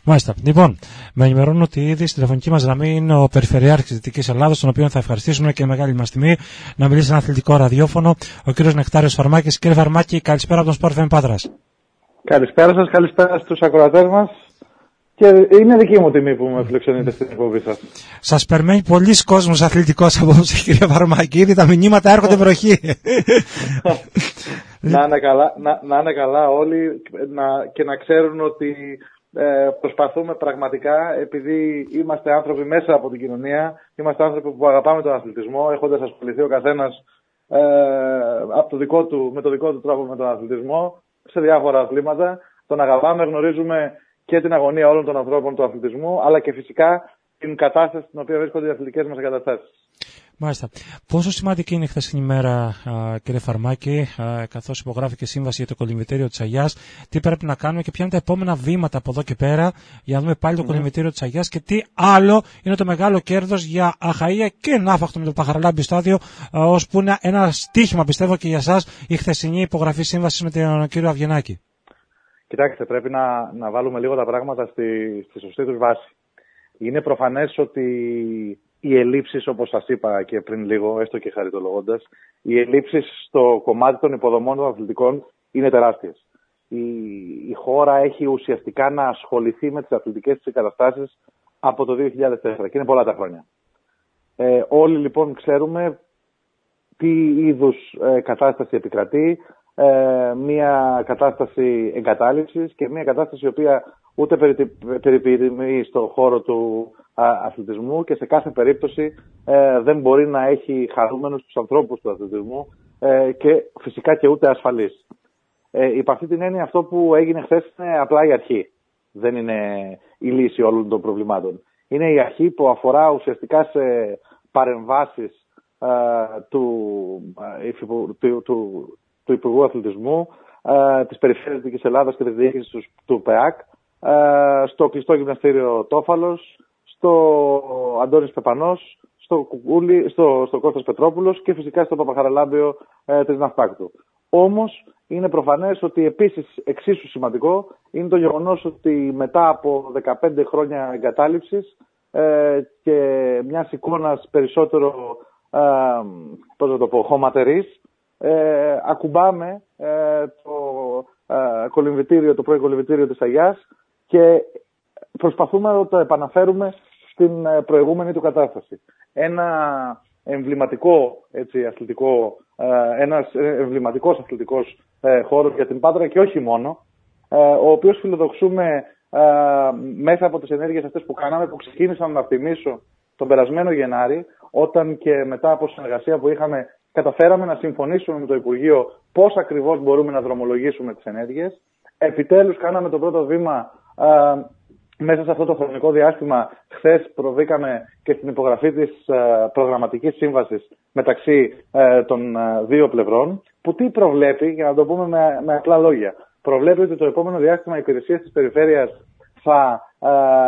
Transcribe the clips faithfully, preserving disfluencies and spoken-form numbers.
Μάλιστα. Λοιπόν, με ενημερώνουν ότι ήδη στη τηλεφωνική μας γραμμή είναι ο Περιφερειάρχης της Δυτικής Ελλάδας, τον οποίο θα ευχαριστήσουμε και μεγάλη μας τιμή να μιλήσει σε ένα αθλητικό ραδιόφωνο, ο κύριος Νεκτάριος Φαρμάκης. Κύριε Φαρμάκη, καλησπέρα από τον Σπορ εφ εμ Πάτρας. Καλησπέρα σας, καλησπέρα στους ακροατές μας. Και είναι δική μου τιμή που με φιλοξενείτε στην εκπομπή σας. Σας περιμένει πολλοί κόσμος αθλητικός απόψε, κύριε Φαρμάκη. Ήδη τα μηνύματα έρχονται βροχή. να, είναι καλά, να, να είναι καλά όλοι να, και να ξέρουν ότι ε, προσπαθούμε πραγματικά, επειδή είμαστε άνθρωποι μέσα από την κοινωνία, είμαστε άνθρωποι που αγαπάμε τον αθλητισμό, έχοντας ασχοληθεί ο καθένας ε, από το δικό του, με το δικό του τρόπο με τον αθλητισμό, σε διάφορα αθλήματα. Τον αγαπάμε, γνωρίζουμε και την αγωνία όλων των ανθρώπων του αθλητισμού, αλλά και φυσικά την κατάσταση στην οποία βρίσκονται οι αθλητικές μας εγκαταστάσεις. Μάλιστα. Πόσο σημαντική είναι η χθεσινή μέρα, κύριε Φαρμάκη, καθώς υπογράφηκε σύμβαση για το κολυμβητήριο της Αγιάς, τι πρέπει να κάνουμε και ποια είναι τα επόμενα βήματα από εδώ και πέρα για να δούμε πάλι το mm. κολυμβητήριο της Αγιάς και τι άλλο είναι το μεγάλο κέρδος για Αχαΐα και Ναύαχτο με το Παχαραλάμπη στάδιο, ώσπου είναι ένα στίχημα, πιστεύω, και για εσάς η χθεσινή υπογραφή σύμβασης με τον κύριο Αυγενάκη. Κοιτάξτε, πρέπει να, να βάλουμε λίγο τα πράγματα στη, στη σωστή τους βάση. Είναι προφανές ότι οι ελλείψεις, όπως σας είπα και πριν λίγο, έστω και χαριτολογώντας, οι ελλείψεις στο κομμάτι των υποδομών των αθλητικών είναι τεράστιες. Η, η χώρα έχει ουσιαστικά να ασχοληθεί με τις αθλητικές της εγκαταστάσεις από το δύο χιλιάδες τέσσερα και είναι πολλά τα χρόνια. Ε, όλοι λοιπόν ξέρουμε τι είδους ε, κατάσταση επικρατεί, ε, μια κατάσταση εγκατάλειψης και μια κατάσταση η οποία ούτε περιποιηθεί στον χώρο του α, αθλητισμού και σε κάθε περίπτωση ε, δεν μπορεί να έχει χαρούμενους τους ανθρώπους του αθλητισμού ε, και φυσικά και ούτε ασφαλείς. Ε, υπ' αυτή την έννοια αυτό που έγινε χθες είναι απλά η αρχή. Δεν είναι η λύση όλων των προβλημάτων. Είναι η αρχή που αφορά ουσιαστικά σε παρεμβάσεις ε, του, ε, του, του, του Υπουργού Αθλητισμού, ε, της Περιφέρειας της Ελλάδας και της Διοίκησης του, του ΠΕΑΚ, στο κλειστό γυμναστήριο Τόφαλος, στο Αντώνης Πεπανός, στο Κουκούλι, στο, στο Κώστας Πετρόπουλος και φυσικά στο Παπαχαραλάμπιο ε, της Ναυπάκτου. Όμως είναι προφανές ότι επίσης εξίσου σημαντικό είναι το γεγονός ότι μετά από δεκαπέντε χρόνια εγκατάλειψης ε, και μιας εικόνας περισσότερο ε, πώς να το πω, χωματερής, ε, ακουμπάμε ε, το ε, κολυμβητήριο, το πρώην κολυμβητήριο της Αγιάς και προσπαθούμε να το επαναφέρουμε στην προηγούμενη του κατάσταση. Ένα εμβληματικό, έτσι, αθλητικό, ένας εμβληματικός αθλητικός χώρος για την Πάτρα και όχι μόνο, ο οποίος φιλοδοξούμε μέσα από τις ενέργειες αυτές που κάναμε, που ξεκίνησαν να θυμίσω τον περασμένο Γενάρη, όταν και μετά από συνεργασία που είχαμε καταφέραμε να συμφωνήσουμε με το Υπουργείο πώς ακριβώς μπορούμε να δρομολογήσουμε τις ενέργειες. Επιτέλους κάναμε το πρώτο βήμα α, μέσα σε αυτό το χρονικό διάστημα. Χθες προβήκαμε και στην υπογραφή της α, προγραμματικής σύμβασης μεταξύ α, των α, δύο πλευρών, που τι προβλέπει, για να το πούμε με, με απλά λόγια. Προβλέπει ότι το επόμενο διάστημα οι υπηρεσίες της περιφέρειας θα α,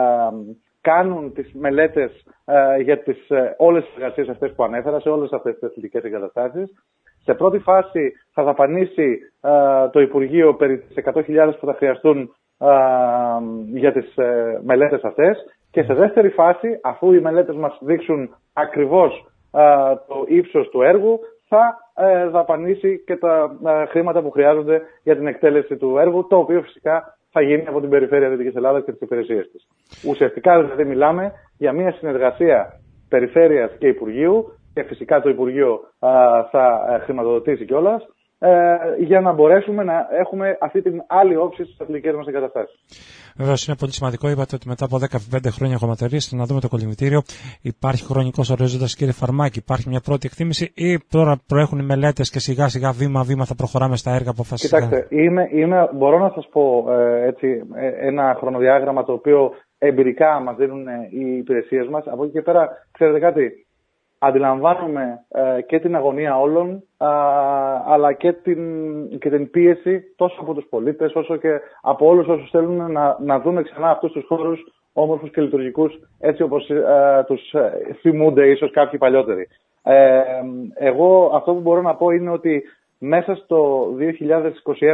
κάνουν τις μελέτες α, για τις, α, όλες τις εργασίες αυτές που ανέφερα, σε όλες αυτές τις αθλητικές εγκαταστάσεις. Σε πρώτη φάση θα δαπανίσει uh, το Υπουργείο περί τις εκατό χιλιάδες που θα χρειαστούν uh, για τις uh, μελέτες αυτές και σε δεύτερη φάση, αφού οι μελέτες μας δείξουν ακριβώς uh, το ύψος του έργου, θα uh, δαπανίσει και τα uh, χρήματα που χρειάζονται για την εκτέλεση του έργου, το οποίο φυσικά θα γίνει από την Περιφέρεια Δυτικής Ελλάδας και τις υπηρεσίες της. Ουσιαστικά δηλαδή μιλάμε για μια συνεργασία Περιφέρειας και Υπουργείου, και φυσικά το Υπουργείο α, θα χρηματοδοτήσει κιόλας, ε, για να μπορέσουμε να έχουμε αυτή την άλλη όψη στις αθλητικές μας εγκαταστάσεις. Βεβαίως είναι πολύ σημαντικό. Είπατε ότι μετά από δέκα με πέντε χρόνια χωματερής, να δούμε το κολυμβητήριο. Υπάρχει χρονικός ορίζοντας, κύριε Φαρμάκη, υπάρχει μια πρώτη εκτίμηση ή τώρα προέχουν οι μελέτες και σιγά σιγά βήμα-βήμα θα προχωράμε στα έργα αποφασιστικά? Κοιτάξτε, είμαι, είμαι, μπορώ να σας πω ε, έτσι, ε, ένα χρονοδιάγραμμα το οποίο εμπειρικά μας δίνουν ε, οι υπηρεσίες μας. Από εκεί και πέρα, ξέρετε κάτι, αντιλαμβάνομαι ε, και την αγωνία όλων, α, αλλά και την, και την πίεση τόσο από τους πολίτες όσο και από όλους όσους θέλουν να, να δουν ξανά αυτούς τους χώρους όμορφους και λειτουργικούς, έτσι όπως ε, τους ε, θυμούνται ίσως κάποιοι παλιότεροι. Ε, εγώ αυτό που μπορώ να πω είναι ότι μέσα στο δύο χιλιάδες είκοσι ένα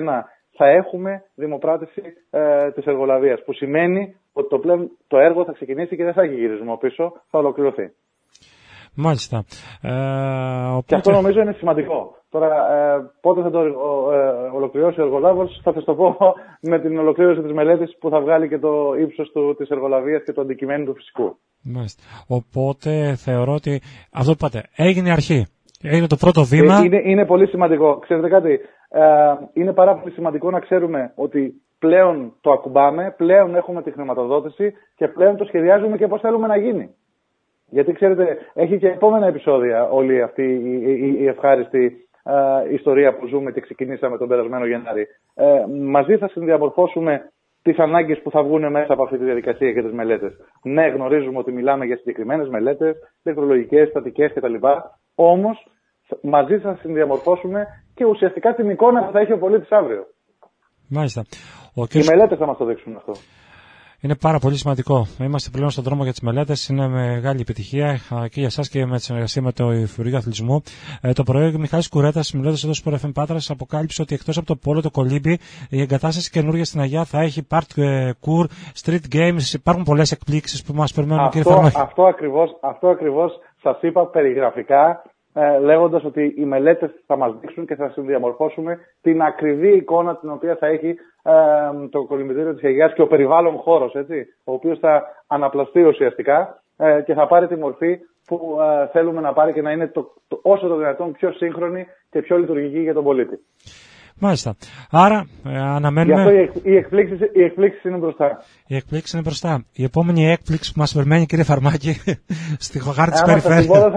θα έχουμε δημοπράτηση ε, της εργολαβίας. Που σημαίνει ότι το, πλέον, το έργο θα ξεκινήσει και δεν θα έχει γυρισμό πίσω, θα ολοκληρωθεί. Μάλιστα. Ε, οπότε... Και αυτό νομίζω είναι σημαντικό. Τώρα, ε, πότε θα το ε, ολοκληρώσει ο εργολάβος, θα σας το πω με την ολοκλήρωση της μελέτης που θα βγάλει και το ύψος του, της εργολαβίας και του αντικειμένου του φυσικού. Μάλιστα. Οπότε θεωρώ ότι αυτό που είπατε έγινε αρχή. Έγινε το πρώτο βήμα. Ε, είναι, είναι πολύ σημαντικό. Ξέρετε κάτι, ε, είναι πάρα πολύ σημαντικό να ξέρουμε ότι πλέον το ακουμπάμε, πλέον έχουμε τη χρηματοδότηση και πλέον το σχεδιάζουμε και πώς θέλουμε να γίνει. Γιατί ξέρετε, έχει και επόμενα επεισόδια όλη αυτή η, η, η ευχάριστη ε, ιστορία που ζούμε και ξεκινήσαμε τον περασμένο Γενάρη. Ε, μαζί θα συνδιαμορφώσουμε τις ανάγκες που θα βγουν μέσα από αυτή τη διαδικασία και τις μελέτες. Ναι, γνωρίζουμε ότι μιλάμε για συγκεκριμένες μελέτες, ηλεκτρολογικές, στατικές κτλ. Όμως, μαζί θα συνδιαμορφώσουμε και ουσιαστικά την εικόνα που θα έχει ο πολίτης αύριο. Μάλιστα. Ο κ. Οι μελέτες θα μας το δείξουν αυτό. Είναι πάρα πολύ σημαντικό. Είμαστε πλέον στον δρόμο για τις μελέτες. Είναι μεγάλη επιτυχία και για εσάς και με τη συνεργασία με το Υπουργείο Αθλητισμού. Ε, το πρωί ο Μιχάλης Κουρέτας, μιλώντας εδώ στο Sport εφ εμ Πάτρας, αποκάλυψε ότι εκτός από το πόλο, το κολύμπι, η εγκατάσταση καινούργια στην Αγιά θα έχει part court, street games. Υπάρχουν πολλές εκπλήξεις που μας περιμένουν, αυτό, κύριε Φαρμάκη. Αυτό ακριβώς, αυτό ακριβώς σας είπα περιγραφικά, ε, λέγοντας ότι οι μελέτες θα μας δείξουν και θα συνδιαμορφώσουμε την ακριβή εικόνα την οποία θα έχει ε, το κολυμβητήριο της Αγιάς και ο περιβάλλον χώρος, έτσι, ο οποίος θα αναπλαστεί ουσιαστικά ε, και θα πάρει τη μορφή που ε, θέλουμε να πάρει και να είναι το, το, όσο το δυνατόν πιο σύγχρονη και πιο λειτουργική για τον πολίτη. Μάλιστα. Άρα, ε, αναμένουμε. Γι' αυτό οι εκπλήξεις, οι εκπλήξεις είναι μπροστά. Οι εκπλήξεις είναι μπροστά. Η επόμενη έκπληξη που μας περιμένει, κύριε Φαρμάκη, στη χάρτη της περιφέρειας.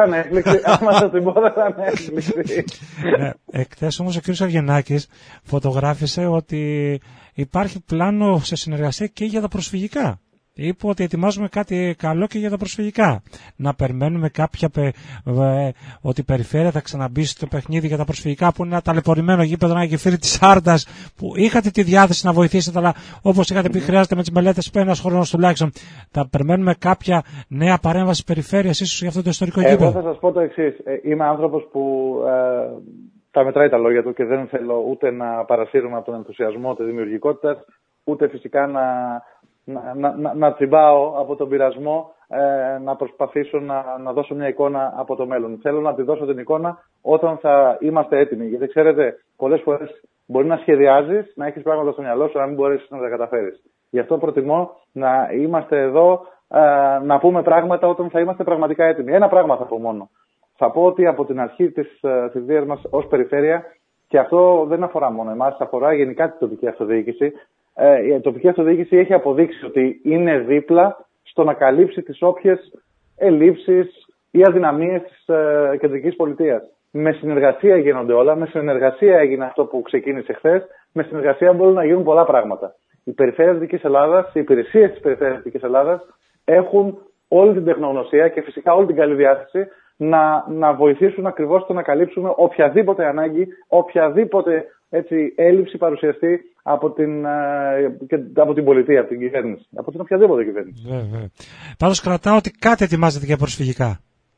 Άμα σας την πω θα είναι έκπληξη. Εχθές όμως ο κύριος Αυγενάκης φωτογράφησε ότι υπάρχει πλάνο σε συνεργασία και για τα προσφυγικά. Είπε ότι ετοιμάζουμε κάτι καλό και για τα προσφυγικά. Να περιμένουμε κάποια πε, ε, ότι η περιφέρεια θα ξαναμπεί στο παιχνίδι για τα προσφυγικά, που είναι ένα ταλαιπωρημένο γήπεδο, ένα γεφύρι της Άρντας, που είχατε τη διάθεση να βοηθήσετε, αλλά όπως είχατε πει, χρειάζεται με τις μελέτες ένας χρόνος τουλάχιστον. Θα περιμένουμε κάποια νέα παρέμβαση περιφέρειας, ίσως για αυτό το ιστορικό γήπεδο. Εγώ θα σας πω το εξής. Είμαι άνθρωπος που ε, τα μετράει τα λόγια του και δεν θέλω ούτε να παρασύρουμε από τον ενθουσιασμό της δημιουργικότητας, ούτε φυσικά να. Να, να, να, να τσιμπάω από τον πειρασμό, ε, να προσπαθήσω να, να δώσω μια εικόνα από το μέλλον. Θέλω να τη δώσω την εικόνα όταν θα είμαστε έτοιμοι. Γιατί ξέρετε, πολλές φορές μπορεί να σχεδιάζεις, να έχεις πράγματα στο μυαλό σου, να μην μπορέσεις να τα καταφέρεις. Γι' αυτό προτιμώ να είμαστε εδώ, ε, να πούμε πράγματα όταν θα είμαστε πραγματικά έτοιμοι. Ένα πράγμα θα πω μόνο. Θα πω ότι από την αρχή της θητείας μας ως περιφέρεια, και αυτό δεν αφορά μόνο εμάς, αφορά γενικά την τοπική αυτοδιοίκηση. Η τοπική αυτοδιοίκηση έχει αποδείξει ότι είναι δίπλα στο να καλύψει τις όποιες ελλείψεις ή αδυναμίες της ε, κεντρικής πολιτείας. Με συνεργασία γίνονται όλα, με συνεργασία έγινε αυτό που ξεκίνησε χθες, με συνεργασία μπορούν να γίνουν πολλά πράγματα. Η Περιφέρεια Δυτικής Ελλάδας, οι υπηρεσίες της Περιφέρειας Δυτικής Ελλάδας έχουν όλη την τεχνογνωσία και φυσικά όλη την καλή διάθεση να, να βοηθήσουν ακριβώς στο να καλύψουμε οποιαδήποτε ανάγκη, οποιαδήποτε έτσι, έλλειψη παρουσιαστεί από την, και, από την πολιτεία, από την κυβέρνηση. Από την οποιαδήποτε κυβέρνηση. Βέβαια. Πάντως κρατάω ότι κάτι ετοιμάζεται για προσφυγικά.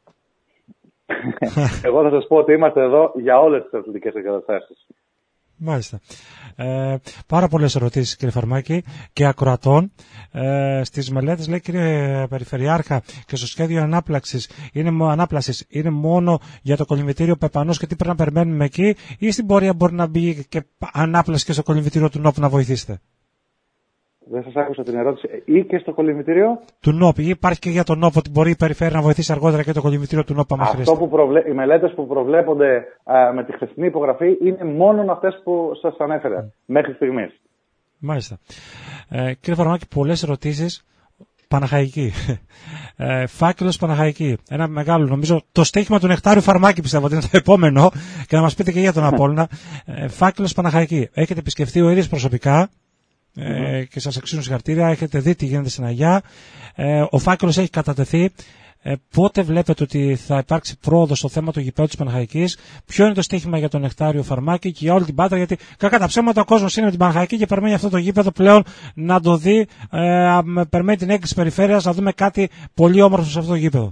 Εγώ θα σας πω ότι είμαστε εδώ για όλες τις αθλητικές εγκαταστάσεις. Μάλιστα. Ε, πάρα πολλές ερωτήσεις, κύριε Φαρμάκη, και ακροατών. Ε, στις μελέτες, λέει, κύριε Περιφερειάρχα, και στο σχέδιο ανάπλαξης είναι, ανάπλασης είναι μόνο για το κολυμβητήριο Πεπανός και τι πρέπει να περιμένουμε εκεί, ή στην πορεία μπορεί να μπει και ανάπλαση και στο κολυμβητήριο του ΝΟΠ να βοηθήσετε? Δεν σας άκουσα την ερώτηση. Ή και στο κολυμβητήριο του ΝΟΠ, ή υπάρχει και για το ΝΟΠ ότι μπορεί η περιφέρεια να βοηθήσει αργότερα και το κολυμβητήριο του ΝΟΠ? Αυτό που προβλέ... Οι μελέτες που προβλέπονται α, με τη χθεσινή υπογραφή είναι μόνο αυτές που σας ανέφερα mm. μέχρι στιγμής. Μάλιστα. Ε, κύριε Φαρμάκη, πολλές ερωτήσεις. Παναχαϊκή. Ε, φάκελος Παναχαϊκή. Ένα μεγάλο, νομίζω, το στοίχημα του Νεκτάριου Φαρμάκη, πιστεύω ότι είναι το επόμενο, και να μας πείτε και για τον Απόλλωνα. Ε, φάκελος Παναχαϊκή. Έχετε επισκεφτεί ο ίδιος προσωπικά ε, mm-hmm. και σας αξίζουν συγχαρητήρια. Έχετε δει τι γίνεται στην Αγιά. Ε, ο φάκελος έχει κατατεθεί. Ε, πότε βλέπετε ότι θα υπάρξει πρόοδο στο θέμα του γηπέδου της Παναχαϊκής? Ποιο είναι το στοίχημα για τον Νεκτάριο Φαρμάκη και για όλη την Πάτρα? Γιατί κακά τα ψέματα ο κόσμος είναι με την Παναχαϊκή και περιμένει αυτό το γήπεδο πλέον να το δει. Ε, περιμένει την έγκριση περιφέρειας να δούμε κάτι πολύ όμορφο σε αυτό το γήπεδο.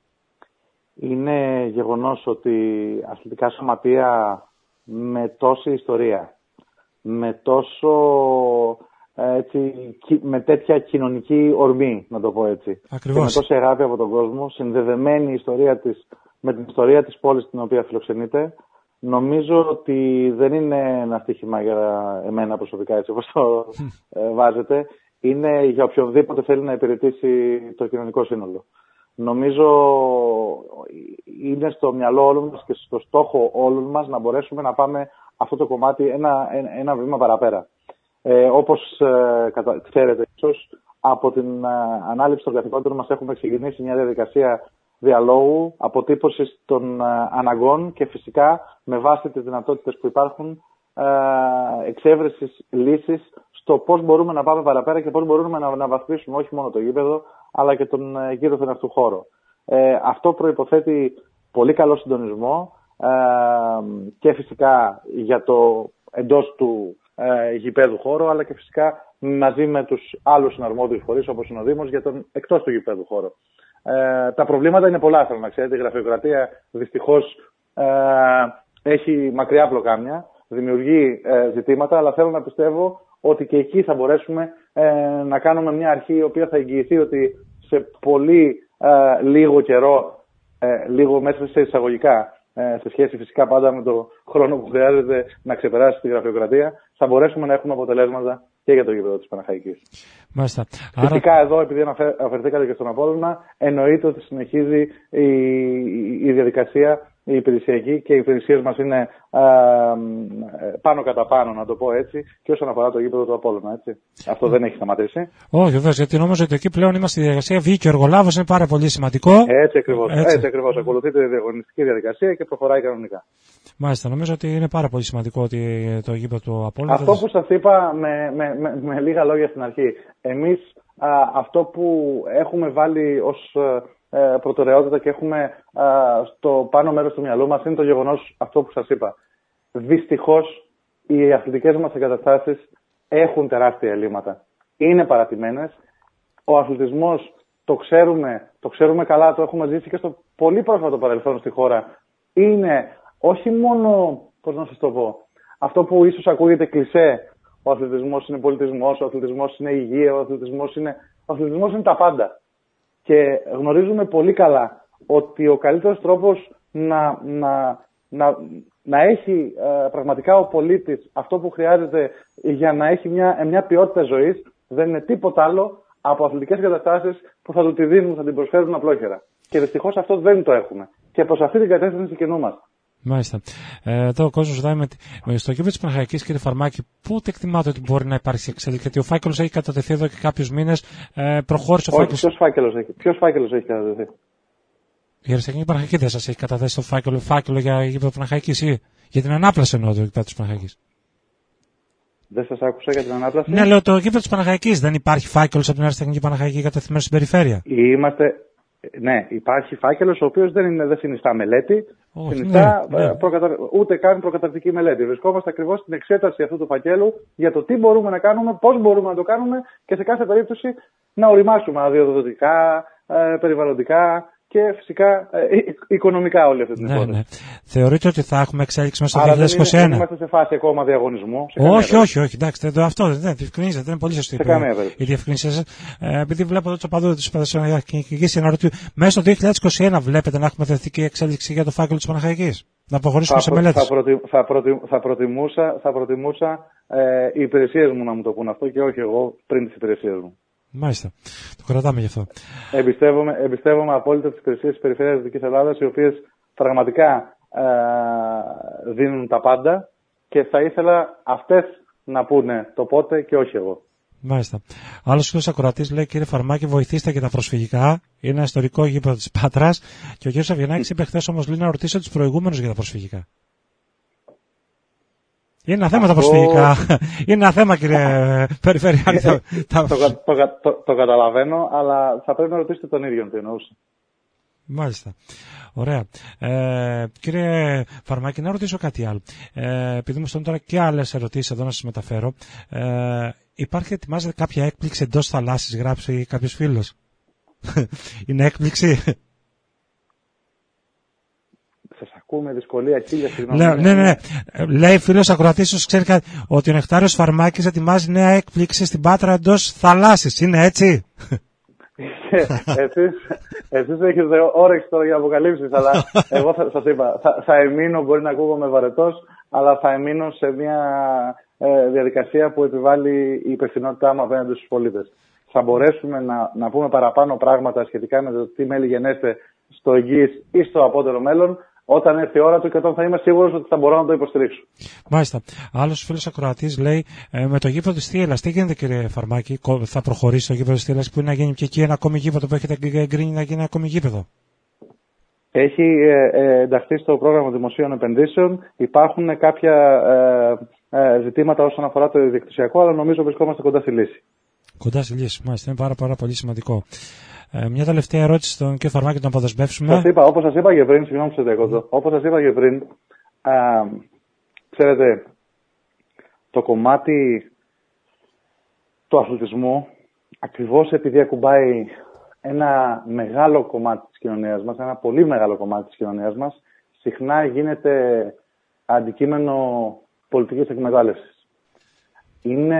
Είναι γεγονός ότι αθλητικά σωματεία με τόση ιστορία, με τόσο έτσι, με τέτοια κοινωνική ορμή, να το πω έτσι. Ακριβώς. Και με τόση αγάπη από τον κόσμο, συνδεδεμένη η ιστορία της με την ιστορία της πόλης την οποία φιλοξενείται. Νομίζω ότι δεν είναι ένα στοίχημα για εμένα προσωπικά, έτσι όπως το ε, βάζετε. Είναι για οποιονδήποτε θέλει να υπηρετήσει το κοινωνικό σύνολο. Νομίζω είναι στο μυαλό όλων μας και στο στόχο όλων μας να μπορέσουμε να πάμε αυτό το κομμάτι ένα, ένα, ένα βήμα παραπέρα. Ε, όπως ε, κατα... ξέρετε ίσως, από την ε, ανάληψη των καθηκόντων μας έχουμε ξεκινήσει μια διαδικασία διαλόγου, αποτύπωσης των ε, αναγκών και φυσικά με βάση τις δυνατότητες που υπάρχουν ε, εξέβρεσης λύσης στο πώς μπορούμε να πάμε παραπέρα και πώς μπορούμε να, να βαθμίσουμε όχι μόνο το γήπεδο αλλά και τον ε, γύρω του αυτού χώρο. Ε, αυτό προϋποθέτει πολύ καλό συντονισμό ε, και φυσικά για το εντός του ε, γηπέδου χώρο, αλλά και φυσικά μαζί με τους άλλους συναρμόδιους φορείς όπως είναι ο Δήμος για τον εκτός του γηπέδου χώρο. Ε, τα προβλήματα είναι πολλά, θέλω να ξέρετε. Η γραφειοκρατία δυστυχώς ε, έχει μακριά πλοκάμια, δημιουργεί ε, ζητήματα, αλλά θέλω να πιστεύω ότι και εκεί θα μπορέσουμε ε, να κάνουμε μια αρχή η οποία θα εγγυηθεί ότι σε πολύ ε, λίγο καιρό, ε, λίγο μέσα σε εισαγωγικά, ε, σε σχέση φυσικά πάντα με το χρόνο που χρειάζεται να ξεπεράσει τη γραφειοκρατία, θα μπορέσουμε να έχουμε αποτελέσματα και για το γήπεδο της Παναχαϊκής. Μάλιστα. Φυσικά Άρα... εδώ, επειδή αναφερθήκατε και στον Απόλλωνα, εννοείται ότι συνεχίζει η, η, η διαδικασία, η υπηρεσιακή, και οι υπηρεσίες μας είναι α, πάνω κατά πάνω, να το πω έτσι, και όσον αφορά το γήπεδο του Απόλλωνα, έτσι. Αυτό mm. δεν έχει σταματήσει. Όχι, βέβαια, γιατί νόμιζα ότι εκεί πλέον είμαστε στη διαδικασία βγήκε ο εργολάβος, είναι πάρα πολύ σημαντικό. Έτσι ακριβώς. Έτσι. Έτσι ακριβώς. Ακολουθείται η διαγωνιστική διαδικασία και προχωράει κανονικά. Μάλιστα, νομίζω ότι είναι πάρα πολύ σημαντικό ότι το γήπεδο του Απόλλωνα. Αυτό που σας είπα με, με, με, με λίγα λόγια στην αρχή. Εμείς α, αυτό που έχουμε βάλει ως ε, προτεραιότητα και έχουμε α, στο πάνω μέρος του μυαλού μας είναι το γεγονός αυτό που σας είπα. Δυστυχώς οι αθλητικές μας εγκαταστάσεις έχουν τεράστια ελλείμματα. Είναι παρατημένες. Ο αθλητισμός το ξέρουμε, το ξέρουμε καλά, το έχουμε ζήσει και στο πολύ πρόσφατο παρελθόν στη χώρα. Είναι όχι μόνο, πώς να σας το πω, αυτό που ίσως ακούγεται κλισέ, ο αθλητισμός είναι πολιτισμός, ο αθλητισμός είναι υγεία, ο αθλητισμός είναι, ο αθλητισμός είναι τα πάντα. Και γνωρίζουμε πολύ καλά ότι ο καλύτερος τρόπος να, να, να, να έχει ε, πραγματικά ο πολίτης αυτό που χρειάζεται για να έχει μια, μια ποιότητα ζωής δεν είναι τίποτα άλλο από αθλητικές καταστάσεις που θα του τη δίνουν, θα την προσφέρουν απλόχερα. Και δυστυχώς αυτό δεν το έχουμε. Και προς αυτή την κατεύθυνση κινούμαστε. Μάλιστα. Ε, εδώ ο κόσμος ρωτάει με, με στο γήπεδο της Παναχαϊκής, κύριε Φαρμάκη, πού εκτιμάτε ότι μπορεί να υπάρξει εξέλιξη? Γιατί ο φάκελος έχει κατατεθεί εδώ και κάποιους μήνες. Ε, προχώρησε ο φάκελος. Ποιος φάκελος έχει, ποιος φάκελος έχει κατατεθεί? Η Αριστεχνική Παναχαϊκή δεν σας έχει καταθέσει το φάκελο, φάκελο για γήπεδο της Παναχαϊκής ή για την ανάπλαση εννοώ το γήπεδο της Παναχαϊκής? Δεν σας άκουσα για την ανάπλαση. Ναι, λέω το γήπεδο της Παναχαϊκής. Δεν υπάρχει φάκελος από την Αριστεχνική Παναχαϊκή καταθεμένο στην περιφέρεια? Είμαστε. Ναι, υπάρχει φάκελος ο οποίος δεν, είναι, δεν συνιστά μελέτη, Όχι, συνιστά ναι, ναι. Προκατα... ούτε καν προκαταρκτική μελέτη. Βρισκόμαστε ακριβώς στην εξέταση αυτού του φακέλου για το τι μπορούμε να κάνουμε, πώς μπορούμε να το κάνουμε και σε κάθε περίπτωση να οριμάσουμε αδειοδοτικά, ε, περιβαλλοντικά και φυσικά ε, οικονομικά όλη αυτή την υπόθεση. Ναι, ναι. Θεωρείτε ότι θα έχουμε εξέλιξη μέσα στο δύο χιλιάδες είκοσι ένα? Δεν είμαστε σε φάση ακόμα διαγωνισμού. Όχι, όχι, όχι. Εντάξει, δεν, αυτό δεν διευκρινίζεται. Δεν είναι πολύ σωστή η διευκρινήσια σας. Ε, επειδή βλέπω εδώ του οπαδού τη Παναχαϊκής, αναρωτιούν, μέσα στο δύο χιλιάδες είκοσι ένα βλέπετε να έχουμε θετική εξέλιξη για το φάκελο της Παναχαϊκής? Να προχωρήσουμε σε μελέτες. Θα, προτι, θα, προτι, θα προτιμούσα, θα προτιμούσα ε, οι υπηρεσίες μου να μου το πούν αυτό και όχι εγώ πριν τις υπηρεσίες μου. Μάλιστα. Το κρατάμε γι' αυτό. Εμπιστεύομαι, εμπιστεύομαι απόλυτα τις υπηρεσίες της Περιφέρειας Δυτικής Ελλάδας, οι οποίες πραγματικά ε, δίνουν τα πάντα και θα ήθελα αυτές να πούνε το πότε και όχι εγώ. Μάλιστα. Άλλος φίλος ακροατής λέει: κύριε Φαρμάκη, βοηθήστε και τα προσφυγικά. Είναι ένα ιστορικό γήπεδο της Πάτρας. Και ο κ. Αβγενάκης είπε χθες όμως λέει, να ρωτήσω τους προηγούμενους για τα προσφυγικά. Είναι ένα θέμα αυτό... τα προσφυγικά. Είναι ένα θέμα, κύριε Περιφερειάρχη. το, το, το, το, το καταλαβαίνω, αλλά θα πρέπει να ρωτήσετε τον ίδιο τι εννοούσε. Μάλιστα. Ωραία. Ε, κύριε Φαρμάκη, να ρωτήσω κάτι άλλο. Ε, επειδή μου στέλνουν τώρα και άλλες ερωτήσεις εδώ να σας μεταφέρω. Ε, υπάρχει, ετοιμάζεται κάποια έκπληξη εντός θαλάσσης, γράψει κάποιος φίλος? Είναι έκπληξη? Σας ακούω με δυσκολία, χίλια συγγνώμη. Ναι, ναι, ναι. Λέει φίλος ακροατής, όσο ξέρει κάτι, ότι ο Νεκτάριος Φαρμάκης ετοιμάζει νέα έκπληξη στην Πάτρα εντός θαλάσσης. Είναι έτσι? εσείς, εσείς έχετε όρεξη τώρα για αποκαλύψεις, αλλά εγώ θα, σας είπα, θα, θα εμείνω, μπορεί να ακούγομαι βαρετός, αλλά θα εμείνω σε μια ε, διαδικασία που επιβάλλει η υπευθυνότητά μου απέναντι στους πολίτες. Θα μπορέσουμε να, να πούμε παραπάνω πράγματα σχετικά με το τι μέλη γενέστε στο εγγύης ή στο απότερο μέλλον, όταν έρθει η ώρα του και όταν θα είμαι σίγουρος ότι θα μπορώ να το υποστηρίξω. Μάλιστα. Άλλος φίλος ακροατής λέει, ε, με το γήπεδο της Θίελας, τι γίνεται κύριε Φαρμάκη, θα προχωρήσει το γήπεδο της Θίελας που είναι να γίνει και εκεί ένα ακόμη γήπεδο που έχετε εγκρίνει να γίνει ένα ακόμη γήπεδο? Έχει ε, ε, ενταχθεί στο πρόγραμμα δημοσίων επενδύσεων. Υπάρχουν κάποια ε, ε, ζητήματα όσον αφορά το διεκτυακό, αλλά νομίζω βρισκόμαστε κοντά στη λύση. Κοντά στη λύση, μάλιστα. Είναι πάρα, πάρα πολύ σημαντικό. Ε, μια τελευταία ερώτηση στον κύριο Φαρμάκη, να αποδεσμεύσουμε. Σας είπα, όπως σας είπα και πριν, συγγνώμη που σας διακόπτω, όπως σας είπα και πριν, α, ξέρετε, το κομμάτι του αθλητισμού, ακριβώς επειδή ακουμπάει ένα μεγάλο κομμάτι της κοινωνίας μας, ένα πολύ μεγάλο κομμάτι της κοινωνίας μας, συχνά γίνεται αντικείμενο πολιτικής εκμετάλλευσης. Είναι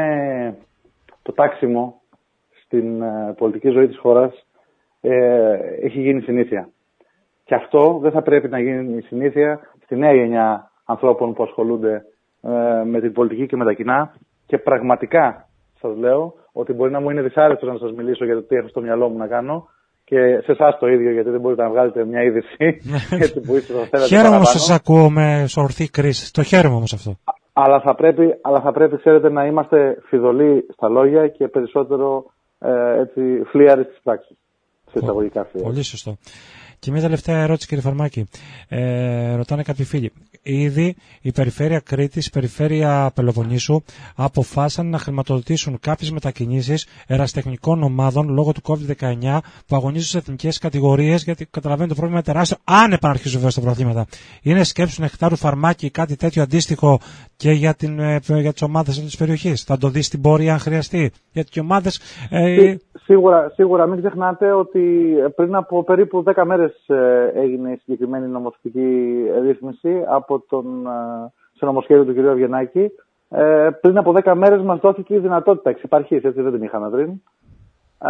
το τάξιμο στην ε, πολιτική ζωή της χώρας ε, έχει γίνει συνήθεια. Και αυτό δεν θα πρέπει να γίνει συνήθεια στη νέα γενιά ανθρώπων που ασχολούνται ε, με την πολιτική και με τα κοινά. Και πραγματικά σας λέω ότι μπορεί να μου είναι δυσάρεστο να σας μιλήσω για το τι έχω στο μυαλό μου να κάνω και σε εσάς το ίδιο, γιατί δεν μπορείτε να βγάλετε μια είδηση έτσι που ίσως θα θέλετε. Χαίρομαι όμως σας ακούω με ορθή κρίση. Το χαίρομαι όμως αυτό. Αλλά θα πρέπει, αλλά θα πρέπει, ξέρετε, να είμαστε φιδωλοί στα λόγια και περισσότερο ε, έτσι, φλίαροι στις πράξεις. Σε εισαγωγικά φλίαροι. Πολύ σωστό. Και μια τελευταία ερώτηση, κύριε Φαρμάκη. Ε, ρωτάνε κάποιοι φίλοι. Ήδη η Περιφέρεια Κρήτης, η Περιφέρεια Πελοποννήσου αποφάσισαν να χρηματοδοτήσουν κάποιες μετακινήσεις ερασιτεχνικών ομάδων λόγω του κόβιντ δεκαεννιά που αγωνίζουν σε εθνικές κατηγορίες, γιατί καταλαβαίνετε το πρόβλημα είναι τεράστιο, αν επαναρχίσουν βέβαια στα πρωταθλήματα. Είναι σκέψη του Νεκτάρου Φαρμάκη κάτι τέτοιο αντίστοιχο και για, την, για τις ομάδες της περιοχής? Θα το δει στην πορεία αν χρειαστεί? Γιατί οι ομάδες. Ε... Σίγουρα, σίγουρα μην ξεχνάτε ότι πριν από περίπου δέκα μέρες έγινε η συγκεκριμένη νομοθετική ρύθμιση από τον, σε νομοσχέδιο του κ. Αυγενάκη. Ε, πριν από δέκα μέρες μας δόθηκε η δυνατότητα εξ υπαρχής, έτσι δεν την είχαμε πριν. Ε,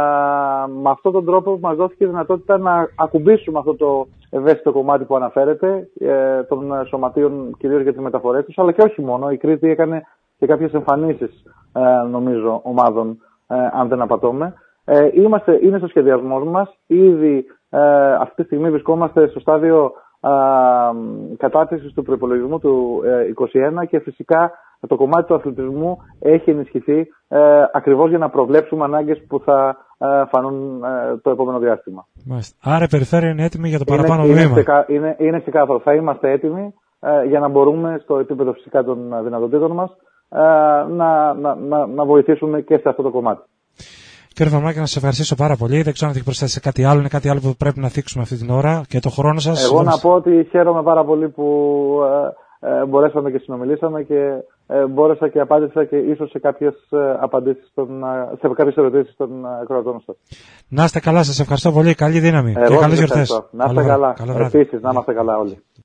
με αυτόν τον τρόπο μας δόθηκε η δυνατότητα να ακουμπήσουμε αυτό το ευαίσθητο κομμάτι που αναφέρεται ε, των σωματείων, κυρίως για τις μεταφορές τους, αλλά και όχι μόνο. Η Κρήτη έκανε και κάποιες εμφανίσεις, ε, νομίζω, ομάδων, ε, αν δεν απατώμε. Ε, είμαστε, είναι στο σχεδιασμό μας. Ήδη ε, αυτή τη στιγμή βρισκόμαστε στο στάδιο ε, κατάρτισης του προϋπολογισμού του ε, είκοσι ένα και φυσικά το κομμάτι του αθλητισμού έχει ενισχυθεί ε, ακριβώς για να προβλέψουμε ανάγκες που θα ε, φανούν ε, το επόμενο διάστημα. Μάλιστα. Άρα η περιφέρεια είναι έτοιμη για το παραπάνω είναι, βήμα. Είναι, είναι, είναι ξεκάθαρο. Θα είμαστε έτοιμοι ε, για να μπορούμε στο επίπεδο φυσικά των δυνατοτήτων μας ε, να, να, να, να βοηθήσουμε και σε αυτό το κομμάτι. Κύριε Φαρμάκη, να σας ευχαριστήσω πάρα πολύ. Δεν ξέρω αν θα προσθέσετε κάτι άλλο. Είναι κάτι άλλο που πρέπει να θίξουμε αυτή την ώρα και το χρόνο σας. Εγώ να πω ότι χαίρομαι πάρα πολύ που ε, ε, μπορέσαμε και συνομιλήσαμε και ε, μπόρεσα και απάντησα και ίσως σε κάποιες ε, απαντήσεις, των, σε κάποιες ερωτήσεις των ακροατών σας. Να είστε καλά, σας ευχαριστώ πολύ. Καλή δύναμη. Εγώ και καλές γιορτές. Να είστε καλά. καλά. Επίσης, να είμαστε καλά όλοι.